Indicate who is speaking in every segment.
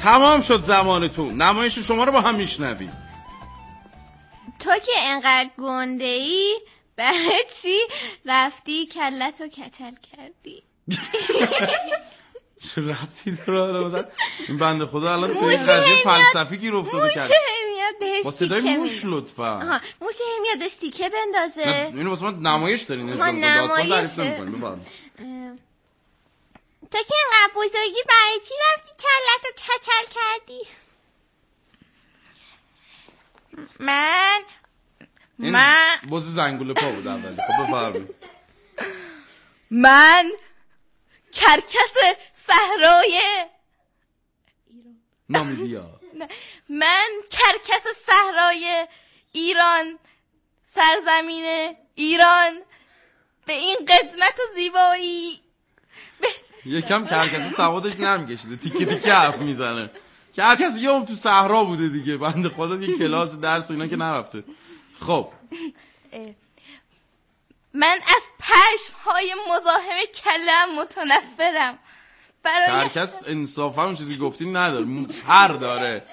Speaker 1: تمام شد زمانتون. نمایش شما رو با هم میشنویم.
Speaker 2: تو که انقدر گنده ای برای چی رفتی کلتو کچل کردی؟
Speaker 1: چه ربطی داره مثلا این بنده خدا الان توی قضیه فلسفی گیر افتاده کرد.
Speaker 2: موشه میاد بهش
Speaker 1: با صدای موش لطفا.
Speaker 2: موشه میاد بهش تیکه بندازه.
Speaker 1: اینو واسه ما نمایش دارین داستان تعریف نمی‌کنیم. بفرمایید.
Speaker 2: تو که اینقدر بزرگی برای چی رفتی کلتو کچل کردی؟ من
Speaker 1: بز زنگوله پا بود اولی. خب بفرمایید.
Speaker 2: من کرکس صحرای
Speaker 1: نامیبیا.
Speaker 2: من کرکس صحرای ایران، سرزمین ایران، به این قدمت و زیبایی.
Speaker 1: یکم کرکس سوادش نرم کشیده، تیکه تیکه حرف میزنه. کرکس یه تو صحرا بوده دیگه، بنده خدا یه کلاس درس و اینا که نرفته. خب
Speaker 2: من از پشم‌های مزاحم کلم متنفرم.
Speaker 1: کرکس انصافا اون چیزی گفتین نداره، پر داره.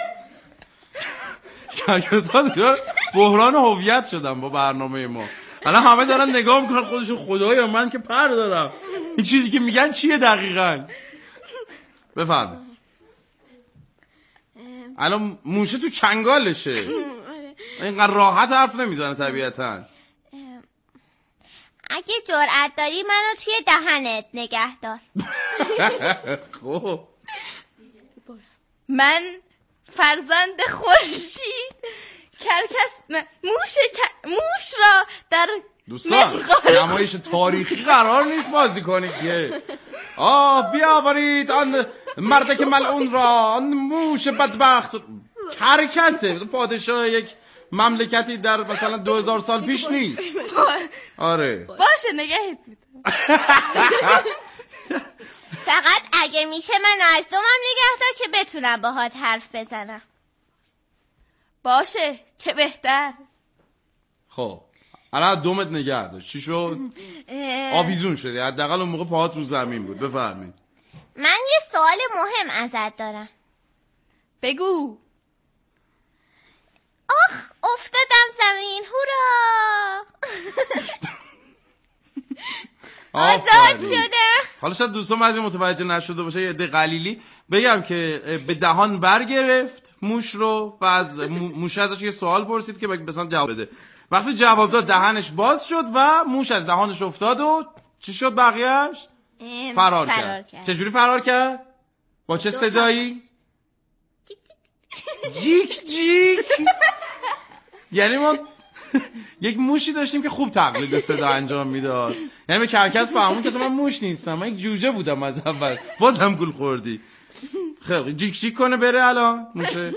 Speaker 1: کرکس ها دیگه بحران هویت شدن با برنامه ما. الان همه دارن نگاه میکنن خودشون خدایا من که پر دارم. این چیزی که میگن چیه دقیقاً؟ بفرمایید. الان موشه تو چنگالشه، اینقدر راحت حرف نمیزنه طبیعتاً.
Speaker 2: اگه جرأت داری منو توی دهنت نگه دار.
Speaker 1: خب
Speaker 2: من فرزند خورشید کرکس موش را در
Speaker 1: دوستان نمایش تاریخی قرار نیست بازی کنید که. بیاورید آن مردک ملعون را، آن موش بدبخت. کرکسه پادشاه یک مملکتی در مثلا 2000 سال پیش نیست. آره
Speaker 2: باشه نگهت میدم. فقط اگه میشه من از دومم نگه دار که بتونم باهات حرف بزنم. باشه چه بهتر.
Speaker 1: خب الان دومت نگه دار. چی شد؟ آویزون شدی، حداقل اون موقع پاهات رو زمین بود. بفرمایید.
Speaker 2: من یه سوال مهم ازت دارم. بگو. آخ افتادم زمین، هورا. آزاد شدم.
Speaker 1: حالا شاید دوستان بعضی متوجه نشده باشه، یه عده قلیلی بگم که به دهان برگرفت موش رو و از موش ازش یه سوال پرسید که مثلا جواب بده. وقتی جواب داد دهنش باز شد و موش از دهانش افتاد و چی شد بقیهش؟ فرار کرد. چجوری فرار کرد؟ با چه صدایی؟ جیک جیک. یعنی ما یک موشی داشتیم که خوب تقلید صدا انجام میداد. یعنی به کرکس فهمون که من موش نیستم، من یک جوجه بودم از اول. بازم گول خوردی. خیلی جیک جیک کنه بره الان موشه.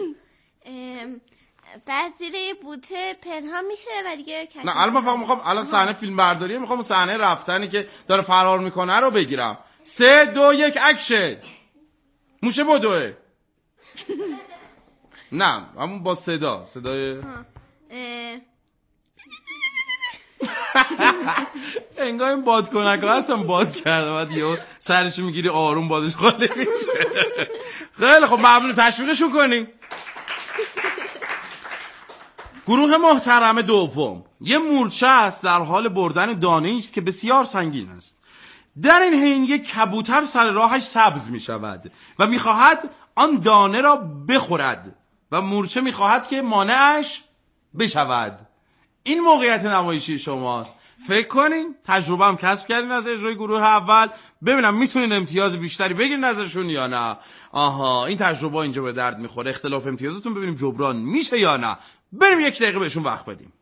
Speaker 2: بعد زیر بوته پنهان میشه و دیگه
Speaker 1: نه الان من میخوام الان صحنه فیلم برداریه، میخوام صحنه رفتنی که داره فرار میکنه رو بگیرم. 3 2 1 اکشن. موشه بدوه. نه همون با صدای انگار این بادکنک ها هستم باد کرده بعد یه سرشو میگیری آروم بادش خالی میشه. خیلی خب ممنون، تشویقشون کنیم. گروه محترم دوم. یه مورچه است در حال بردن دانه‌ای است که بسیار سنگین است. در این حین یک کبوتر سر راهش سبز می شود و می خواهد آن دانه را بخورد و مورچه می خواهد که مانعش بشود. این موقعیت نمایشی شماست. فکر کنین، تجربه هم کسب کردین از اجرای گروه اول، ببینم میتونین امتیاز بیشتری بگیرین ازشون یا نه. آها این تجربه اینجا به درد میخوره. اختلاف امتیازتون ببینیم جبران میشه یا نه. بریم 1 دقیقه بهشون وقت بدیم.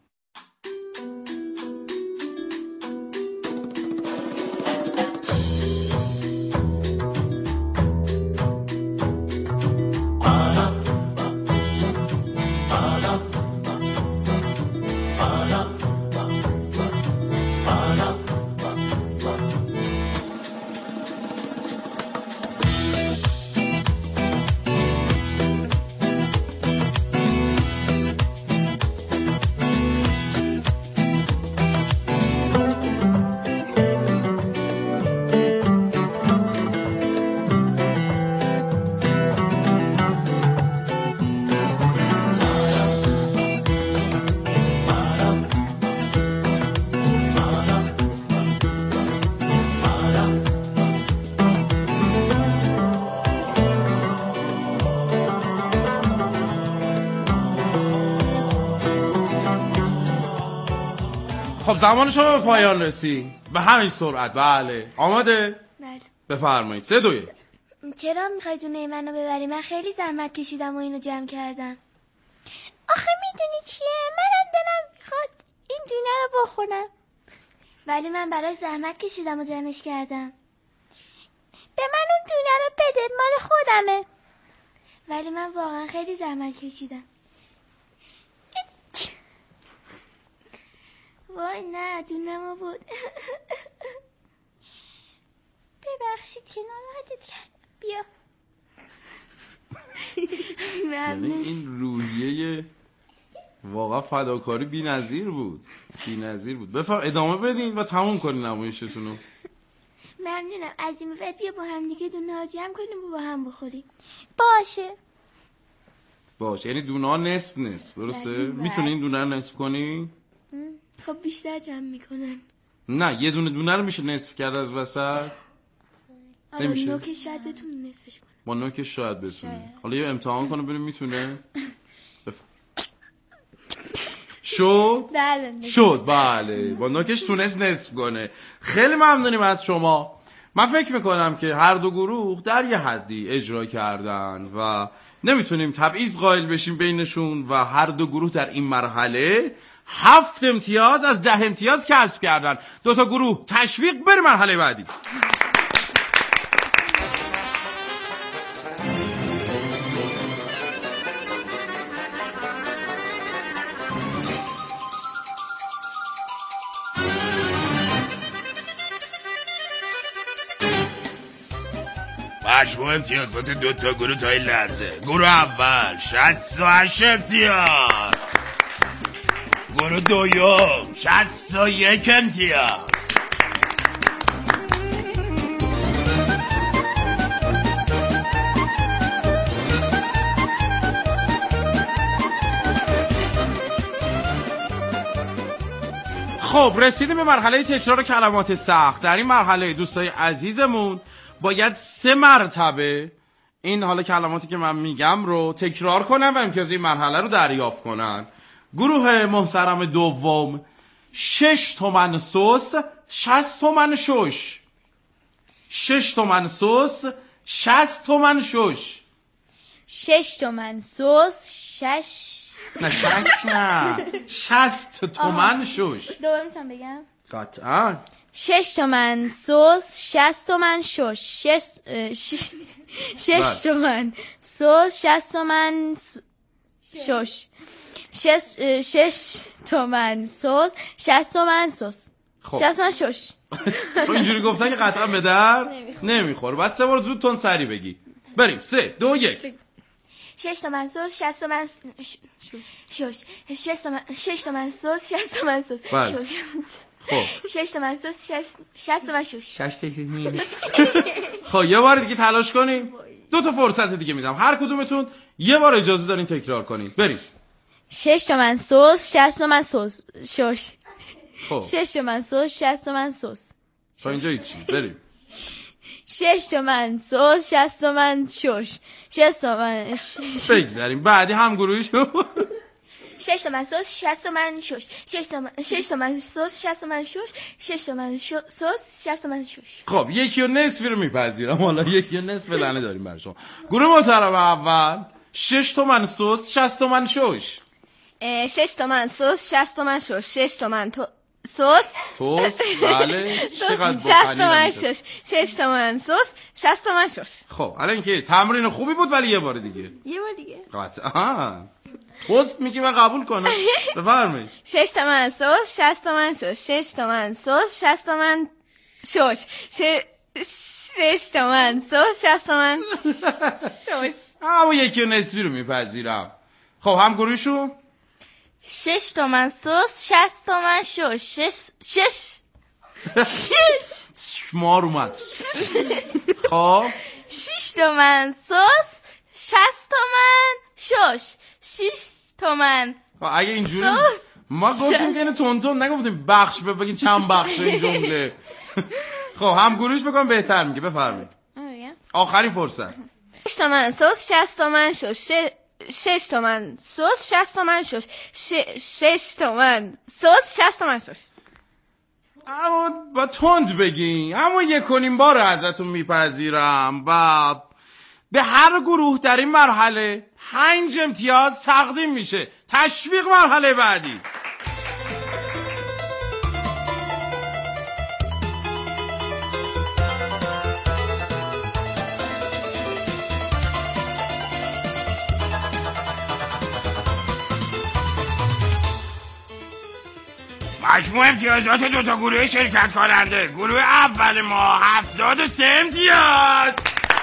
Speaker 1: خب زمان شما به پایان رسید به همین سرعت. بله آماده؟
Speaker 3: بله.
Speaker 1: بفرمایید. 3 2 1.
Speaker 3: چرا میخوای دونه منو ببری؟ من خیلی زحمت کشیدم و اینو جمع کردم.
Speaker 2: آخه میدونی چیه؟ منم دلم میخواد این دونه رو بخورم.
Speaker 3: ولی من برای زحمت کشیدم و جمعش کردم.
Speaker 2: به من اون دونه رو بده، مال خودمه.
Speaker 3: ولی من واقعا خیلی زحمت کشیدم. وای نه دونمو بود.
Speaker 2: ببخشید که ناراحتت کردم. بیا.
Speaker 1: یعنی این روحیه واقعا فداکاری بی‌نظیر بود. ادامه بدین و تموم کنین نمایشتونو.
Speaker 3: ممنونم. از این بعد بیا با هم دیگه دونه ها جمع کنیم و با هم بخوریم.
Speaker 1: باشه. یعنی دونه ها نصف درسته؟ میتونین دونه رو نصف کنی؟
Speaker 3: خب بیشتر جمع میکنن.
Speaker 1: نه یه دونه رو میشه نصف کرد از وسط؟ نمیشه.
Speaker 3: نوک شاید بتونی نصفش کنی.
Speaker 1: با نوک شاید بتونی. حالا یه امتحان کنه ببینیم میتونه. شد بله. با نوکش تونست نصف کنه. خیلی ممنونیم از شما. من فکر میکنم که هر دو گروه در یه حدی اجرا کردن و نمیتونیم تبعیض قائل بشیم بینشون و هر دو گروه در این مرحله 7 امتیاز از 10 امتیاز کسب کردن. 2 تا گروه تشویق بر مرحله بعدی.
Speaker 4: مجموع امتیازات 2 تا گروه تا این لحظه: گروه اول 68 امتیاز، گروه دوم 61 امتیاز.
Speaker 1: خب رسیدیم به مرحله تکرار کلمات سخت. در این مرحله دوستای عزیزمون باید 3 مرتبه این حالا کلماتی که من میگم رو تکرار کنن و امتیاز این مرحله رو دریافت کنن. گروه محترم دوم 6 تومن سس 60 تومن شش. 6 تومن سس 60 تومن شش.
Speaker 2: 6 تومن سس
Speaker 1: نه 60 تومن شش.
Speaker 2: دوباره میتونم بگم؟
Speaker 1: قطعا.
Speaker 2: 6 تومن سس 60 تومن شش. 6 تومن سس 60 تومن شش. 6 تومن سس 60 تومن سس 60 تومن شش.
Speaker 1: اینجوری گفتن که قطعا به در نمیخوره. بس 3 بار زود تون سری بگی. بریم 3 2 1.
Speaker 3: 6 تومن سس 60 تومن شش. 6 تومن سس 60 تومن سس شش. خب 6 تومن سس 60 تومن شش.
Speaker 1: خب یه بار دیگه تلاش کنیم. 2 تا فرصت دیگه میدم. هر کدومتون یه بار اجازه دارین تکرار کنین. بریم.
Speaker 2: 6 تومن سس 60 تومن سس شش.
Speaker 1: خب
Speaker 2: 6 تومن سس 60 تومن سس.
Speaker 1: تا اینجا هیچی. بریم.
Speaker 2: 6 تومن سس 60 تومن شش. 60 تومن
Speaker 1: بگذاریم. بعدی هم گروهیشون
Speaker 3: 6 تومن سس 60 تومن شش. 6 تومن سس 60 تومن شش. 6 تومن سس 60 تومن شش.
Speaker 1: خب یکی و نصفی رو میپذیرم. حالا یکی و نصف لعنه داریم برای شما. گروه محترم اول 6 تومن سس 60 تومن شش.
Speaker 2: 6 تومن سس 60 تومن شش. 6 تومن سس
Speaker 1: توست بله. چقدر
Speaker 2: 60 تومن شش. 6 تومن سس 60 تومن شش.
Speaker 1: خب الان اینکه تمرین خوبی بود ولی یه بار دیگه. قطعا توست میگی من قبول کنم. بفرمایید.
Speaker 2: 6 تومن سس 60 تومن شش. 6 تومن سس 60 تومن شش. 6 تومن سس 60 تومن شش.
Speaker 1: اما یکی و نصفی رو میپذیرم. خب هم گروهشون
Speaker 2: 6 تومن سس 60 تومن شش. 6
Speaker 1: مار اومد. خب
Speaker 2: 6 تومن سس 60 تومن شش. 6 تومن
Speaker 1: اگه اینجوری ما گفتیم که اینو تون نگفتیم بخش بگیم چند بخش این جمله. خب هم گروهش بکنم بهتر میگه. بفرمایید. آخرین فرصت.
Speaker 2: 6 تومن سس 60 تومن شش. 6 تومن سس 60 تومن شش. 6 تومن سس 60 تومن شش.
Speaker 1: اما با تند بگین، اما 1.5 بار ازتون میپذیرم و به هر گروه در این مرحله 5 امتیاز تقدیم میشه. تشویق مرحله بعدی.
Speaker 4: مجموع امتیازات 2 تا گروه شرکت کننده: گروه اول ما 73 امتیاز،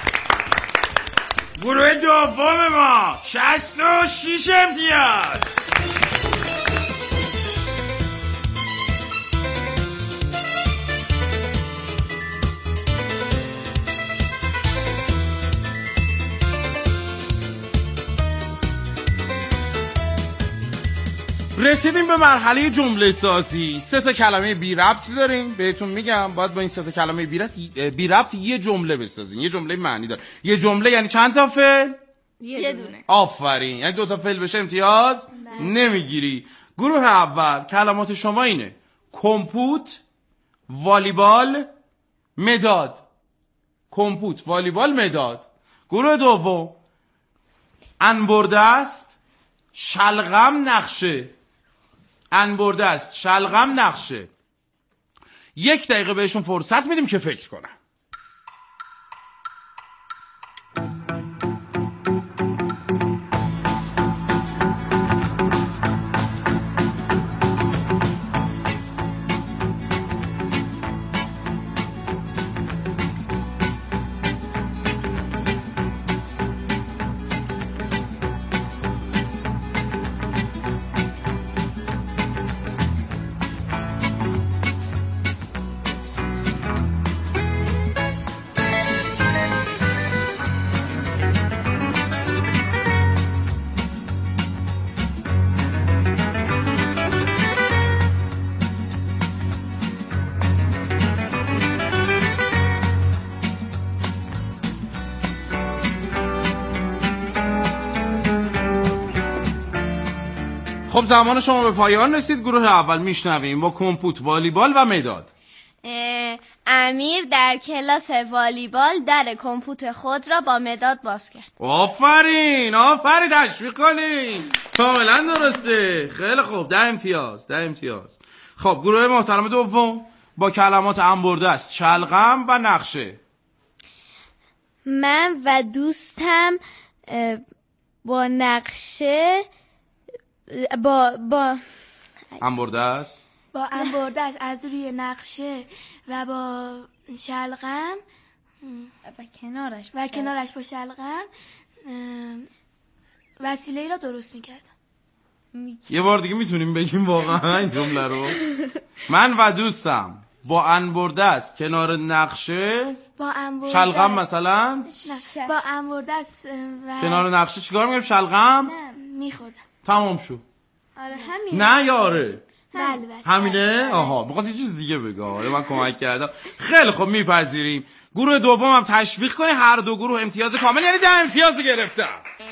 Speaker 4: گروه دوم ما 66 امتیاز.
Speaker 1: رسیدیم به مرحله جمله سازی. 3 تا کلمه بی ربط داریم، بهتون میگم باید با این 3 تا کلمه بی ربط یه جمله بسازین. یه جمله معنی داره. یه جمله یعنی چند تا فعل؟
Speaker 2: یه دونه.
Speaker 1: آفرین. یعنی 2 تا فعل بشه امتیاز نمیگیری. گروه اول کلمات شما اینه: کمپوت، والیبال، مداد. کمپوت، والیبال، مداد. گروه دوم انبرده است، شلغم، نقشه. انبرده است، شلغم، نقشه. 1 دقیقه بهشون فرصت میدیم که فکر کنن. خب زمان شما به پایان رسید. گروه اول میشنویم با کمپوت، والیبال و مداد.
Speaker 2: امیر در کلاس والیبال در کمپوت خود را با مداد باز کرد.
Speaker 1: آفرین، آفرین، تشویق کنین. کاملا درسته. خیلی خوب، 10 امتیاز، 10 امتیاز. خب گروه محترم دوم با کلمات انبرده است، شلغم و نقشه.
Speaker 2: من و دوستم با نقشه با
Speaker 1: انبرده است،
Speaker 3: با انبرده است از روی نقشه و با شلغم
Speaker 2: و
Speaker 3: کنارش با شلغم وسیله را درست میکرد.
Speaker 1: یه بار دیگه میتونیم بگیم واقعا این جمله رو؟ من و دوستم با انبرده است کنار نقشه،
Speaker 3: با انبرده
Speaker 1: شلغم مثلا
Speaker 3: با انبرده است و
Speaker 1: کنار نقشه چیکار میگم؟ شلغم
Speaker 3: میخوردم.
Speaker 1: تمام شد.
Speaker 2: آره همین.
Speaker 1: نه یاره
Speaker 3: بله.
Speaker 1: همینه؟ آها می‌خواست یه چیز دیگه بگه. من کمک کردم. خیلی خب میپذیریم. گروه دوم هم تشویق کنه. هر دو گروه امتیاز کامل یعنی 10 امتیاز گرفتن.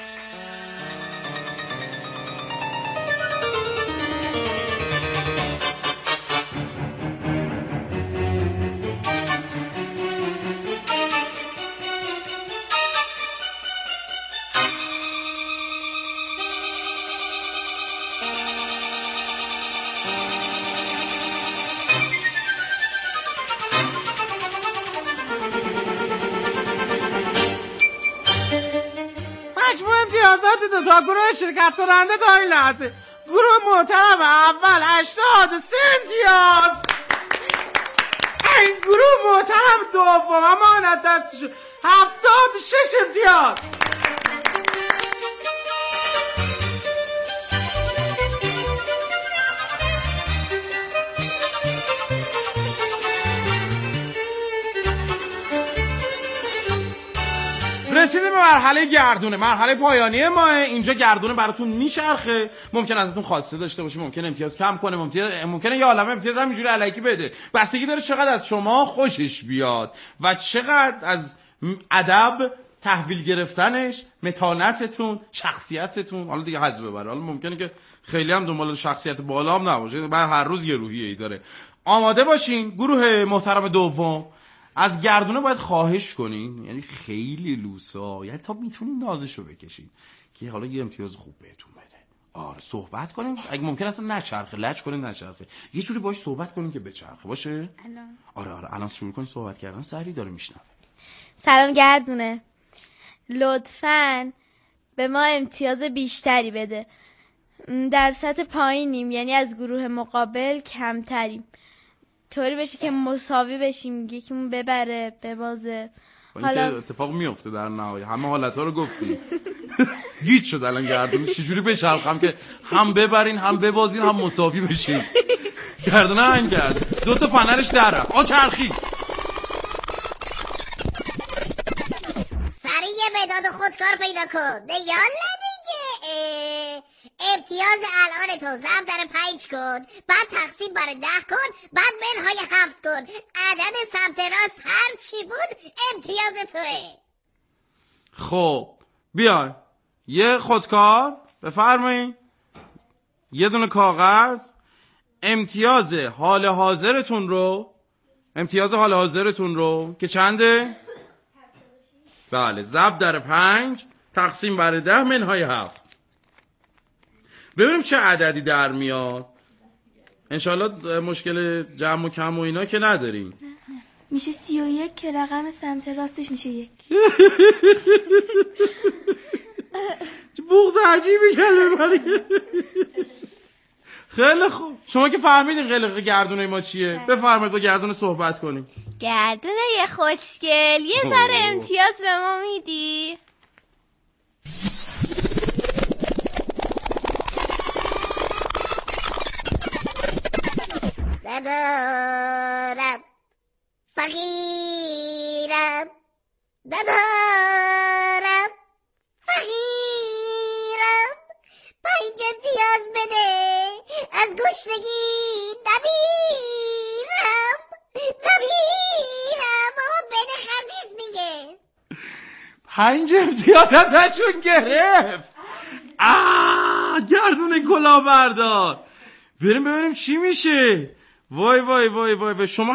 Speaker 1: امتیازات 2 تا گروه شرکت کننده تا این لحظه: گروه محترم اول 83 امتیاز، این گروه محترم دوم امانت دستشون 76 امتیاز. رسیدیم به مرحله گردونه. مرحله پایانی ما. اینجا گردونه براتون میچرخه. ممکن ازتون خواسته داشته باشه، ممکن امتیاز کم کنه، ممکنه یه عالمه امتیاز همینجوری الکی بده. بستگی داره چقدر از شما خوشش بیاد و چقدر از ادب تحویل گرفتنش، متانتتون، شخصیتتون حالا دیگه حظ ببره. حالا ممکنه که خیلی هم دنبال شخصیت بالا هم نباشه، بعد هر روز یه روحیه‌ای داره. آماده باشین گروه محترم دوم. از گردونه باید خواهش کنین، یعنی خیلی لوسا، یعنی تا میتونین نازشو بکشین که حالا یه امتیاز خوب بهتون بده. آره صحبت کنین، اگه ممکن اصلا نچرخه، لج کنین نچرخه، یه جوری باش صحبت کنین که بچرخه باشه. آره الان شروع کنین صحبت کردن، سری داره میشنوه.
Speaker 2: سلام گردونه، لطفاً به ما امتیاز بیشتری بده. در سطح پایینیم، یعنی از گروه مقابل کمتریم، طوری بشه که مساوی بشیم، یکیمون ببره ببازه.
Speaker 1: حالا اتفاق میفته در نهایت، همه حالت‌ها رو گفتیم. گیج شد الان گردون، چجوری بچرخم که هم ببرین هم ببازین هم مساوی بشین. گردون هنگ کرد، 2 تا فنرش در رفت. چرخی
Speaker 5: سریع مداد خودکار پیدا کن. یالا دیگه. امتیاز الان تو ضرب در 5 کن، بعد تقسیم بر 10 کن، بعد منهای 7 کن. عدد سمت راست هر چی بود امتیاز توه.
Speaker 1: خب بیای یه خودکار بفرمایید، یه دونه کاغذ، امتیاز حال حاضرتون رو که چنده؟ بله، ضرب در 5 تقسیم بر 10 منهای 7. ببینیم چه عددی در میاد. انشالله مشکل جمع و کم و اینا که نداریم.
Speaker 3: میشه 31 که رقم سمت راستش میشه 1.
Speaker 1: چه بغض عجیبی کرده. خیلی خوب، شما که فهمیدین قلق گردونه ما چیه، بفرمایید با گردونه صحبت کنیم.
Speaker 2: گردونه یه خوشگل، یه ذره امتیاز به ما میدی؟
Speaker 5: ندارم، فقیرم، ندارم، فقیرم. 5 امتیاز بده، از گشنگی نمیرم. بابا بده خزیز دیگه.
Speaker 1: 5 امتیاز ازشون گرفت. گردونه کلا بردار. بریم ببینیم چی میشه. وای وای وای وای، شما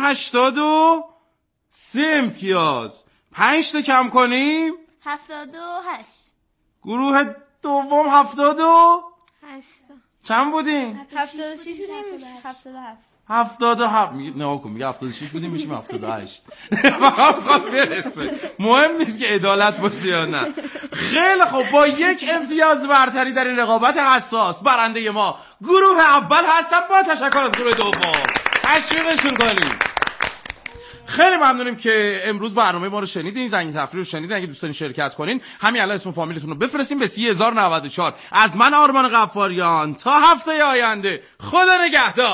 Speaker 1: 83 امتیاز. 5 تا کم کنیم
Speaker 2: 78.
Speaker 1: گروه دوم 78. چند بودیم؟
Speaker 2: 76 بودیم. 77.
Speaker 1: 77 نگاه کن، میگه 76 بودیم میشیم 78. فقط برسه، مهم نیست که عدالت باشه یا نه. خیلی خوب، با 1 امتیاز برتری در این رقابت حساس، برنده ما گروه اول هستن. با تشکر از گروه دوم، تشویقشون کنیم. خیلی ممنونیم که امروز برنامه ما رو شنیدین، زنگ تفریح رو شنیدین. اگه دوست دارین شرکت کنین، همین الان اسم و فامیلتون رو بفرستین به 30094. از من آرمان غفاریان، تا هفته آینده، خدا نگهدار.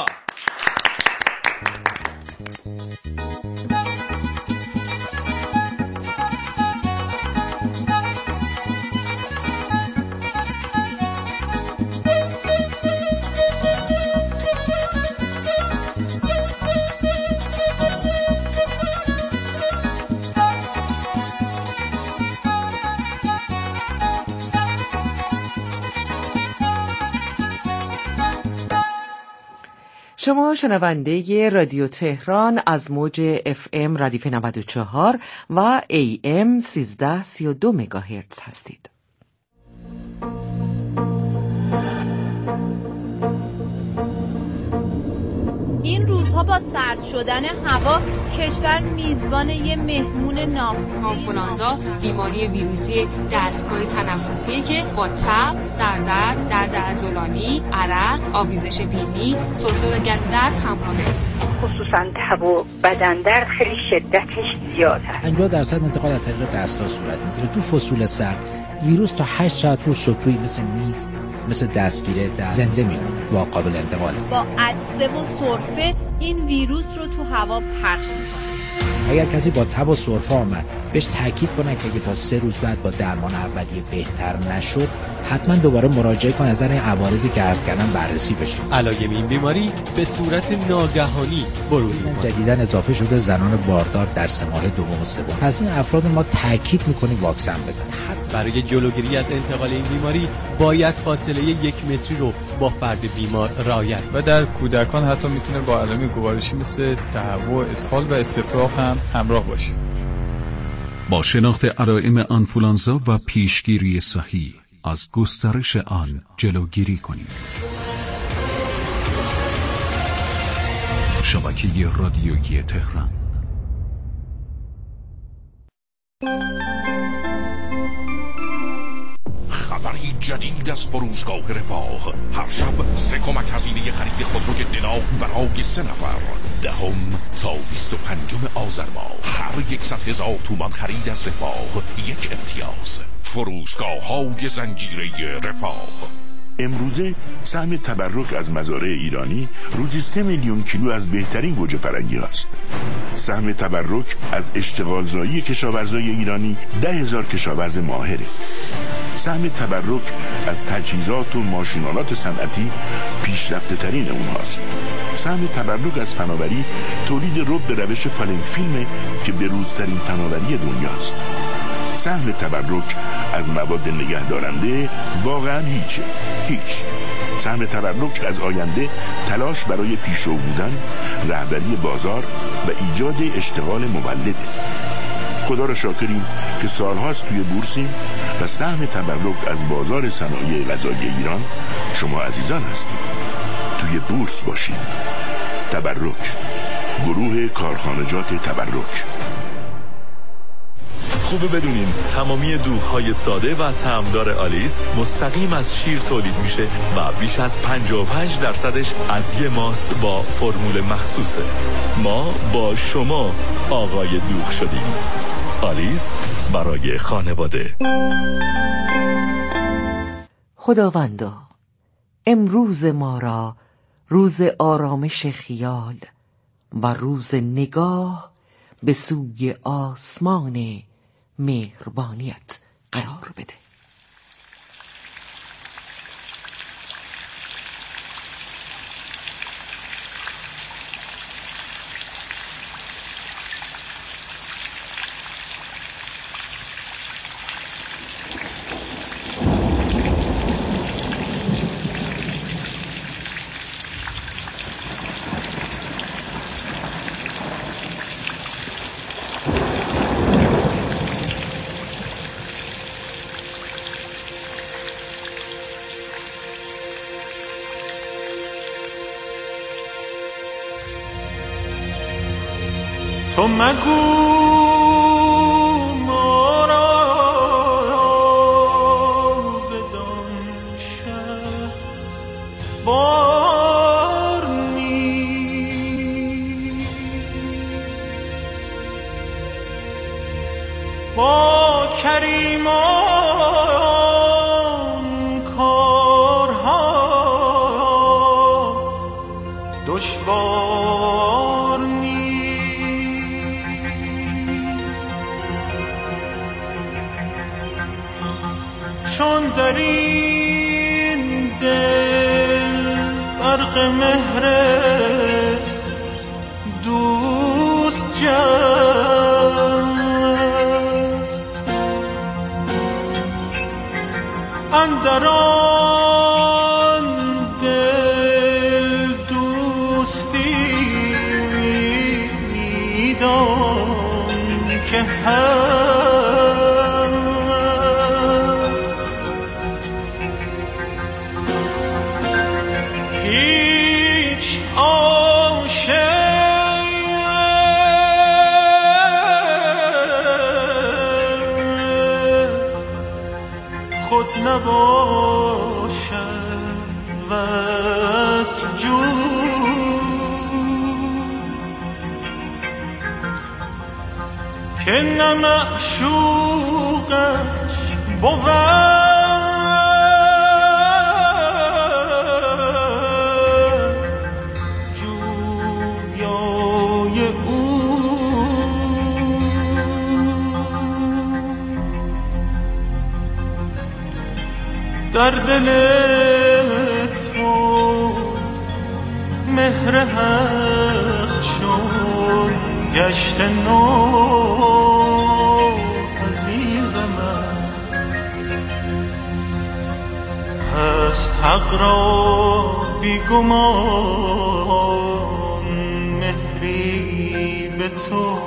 Speaker 6: شما شنونده رادیو تهران از موج FM ردیف 94 و AM 1332 مگاهرتز هستید.
Speaker 7: این روزها با سرد شدن هوا کشور میزبان یه مهمون
Speaker 8: آنفولانزا، بیماری ویروسی دستگاه تنفسیه که با تب، سردرد، درد عضلانی، عرق، آبریزش بینی، سرفه و گلو درد همراهه.
Speaker 9: خصوصا تب و بدن درد خیلی شدتش زیاد هست.
Speaker 10: 50% انتقال از طریق دستگاه صورت میگیره. تو فصول سرد ویروس تا 8 ساعت رو سطوحی مثل میز، مثل دستگیره زنده میمونه و قابل انتقاله.
Speaker 7: با عطسه و سرفه این ویروس رو تو هوا پخش میکنه.
Speaker 10: اگر کسی با تب و سرفه آمد، بهش تاکید کنن که اگه تا 3 روز بعد با درمان اولیه بهتر نشد، حتما دوباره مراجعه کن، از نظر عوارضی که عرض کردم بررسی بشه.
Speaker 11: علائم این بیماری به صورت ناگهانی بروز می‌کنه.
Speaker 10: جدیداً اضافه شده زنان باردار در 3 ماه دوم و سوم. پس این افراد ما تاکید می‌کنیم واکسن بزنن.
Speaker 11: برای جلوگیری از انتقال این بیماری باید فاصله 1 متری رو با فرد بیمار رعایت
Speaker 12: و در کودکان حتی میتونه با علائم گوارشی مثل تهوع، اسهال و استفراغ هم همراه باشه.
Speaker 13: با شناخت علائم آنفولانزا و پیشگیری صحیح از گسترش آن جلوگیری کنید. شبکه رادیویی تهران.
Speaker 14: خبری جدید از فروشگاه رفاه. هر شب 3 کمک هزینه خرید خودروی دنا برای 3 نفر. 10 تا 25 آذر ماه. هر 100,000 تومان خرید از رفاه 1 امتیاز. فروشگاه های زنجیره رفاه.
Speaker 15: امروزه سهم تبرک از مزارع ایرانی روزی 3 میلیون کیلو از بهترین گوجه فرنگی هاست. سهم تبرک از اشتغالزایی کشاورزای ایرانی 10,000 کشاورز ماهره. سهم تبرک از تجهیزات و ماشینالات صنعتی پیشرفته ترین اونهاست. سهم تبرک از فناوری تولید رب به روش فالنگ فیلم که بروزترین فناوری دنیاست. سهم تبرک از مواد نگهدارنده واقعا هیچ. سهم تبرک از آینده تلاش برای پیشرو بودن، رهبری بازار و ایجاد اشتغال مولده. خدا را شاکریم که سالهاست توی بورسیم و سهم تبرک از بازار صنایع غذایی ایران شما عزیزان هستید. توی بورس باشید. تبرک، گروه کارخانجات تبرک.
Speaker 16: خوبه بدونین تمامی دوغ‌های ساده و طعمدار آلیس مستقیم از شیر تولید میشه و بیش از 55% از یه ماست با فرمول مخصوصه. ما با شما آقای دوغ شدیم. آلیس برای خانواده.
Speaker 6: خداوندا، امروز ما را روز آرامش خیال و روز نگاه به سوی آسمان مهربانیت قرار بده.
Speaker 1: تو مگو ما را بدان شهر بار نیست، با کریمان کارها دشوار نیست. چون در این دل برق مهر دوست جست، اندر آن دل دوستی میدان که هست. هیچ عاشق خود نباشد وصل جو، که نه معشوقش بود در
Speaker 17: دل تو مهر حق شد گشت نو عزیز من هست حق را بیگمان مهری به تو.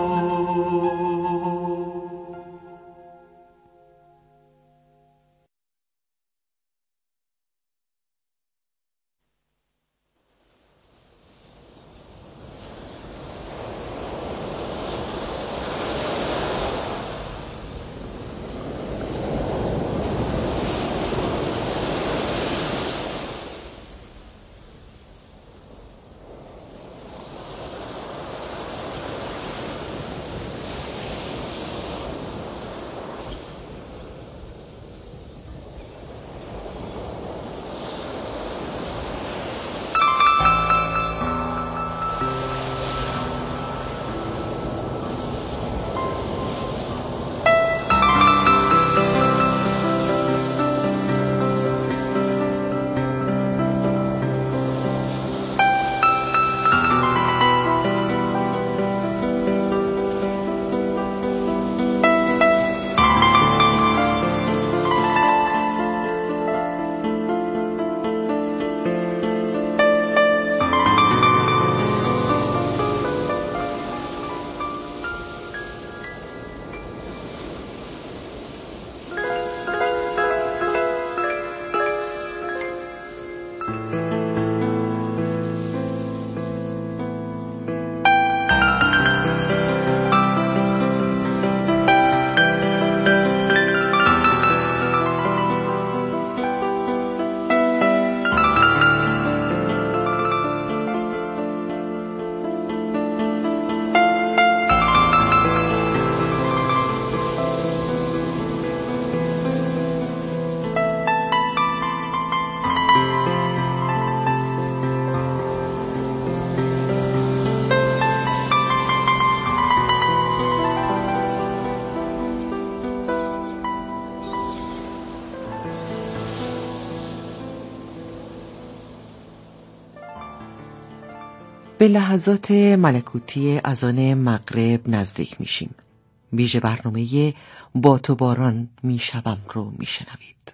Speaker 6: به لحظات ملکوتی اذان مغرب نزدیک میشیم. ویژه برنامه با تو باران میشوم رو میشنوید.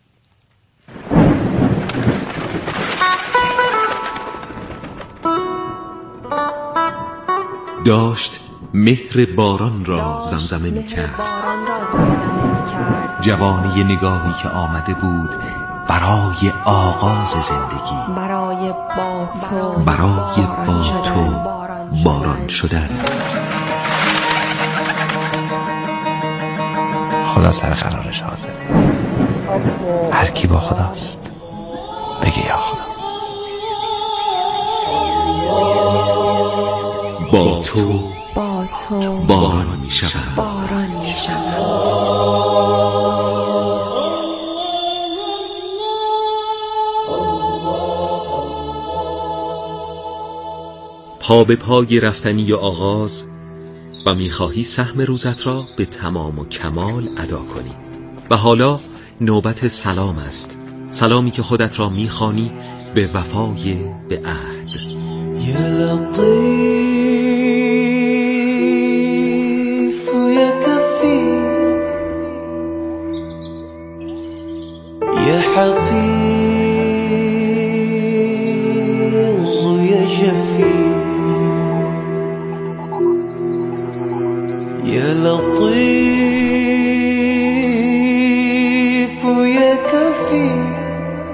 Speaker 18: داشت مهر باران را زمزمه میکرد. جوانی نگاهی که آمده بود برای آغاز زندگی، برای با تو باران شدن.
Speaker 10: خدا سر قرارش حاضر. هر کی با خداست بگه یا خدا.
Speaker 18: با تو باران میشوم. پا به پای رفتنی و آغاز و میخواهی سهم روزت را به تمام و کمال ادا کنی. و حالا نوبت سلام است، سلامی که خودت را میخوانی به وفای به عهد.
Speaker 17: یا لطیف و یا کفی یا حفیظ و یا شفی یا لطیف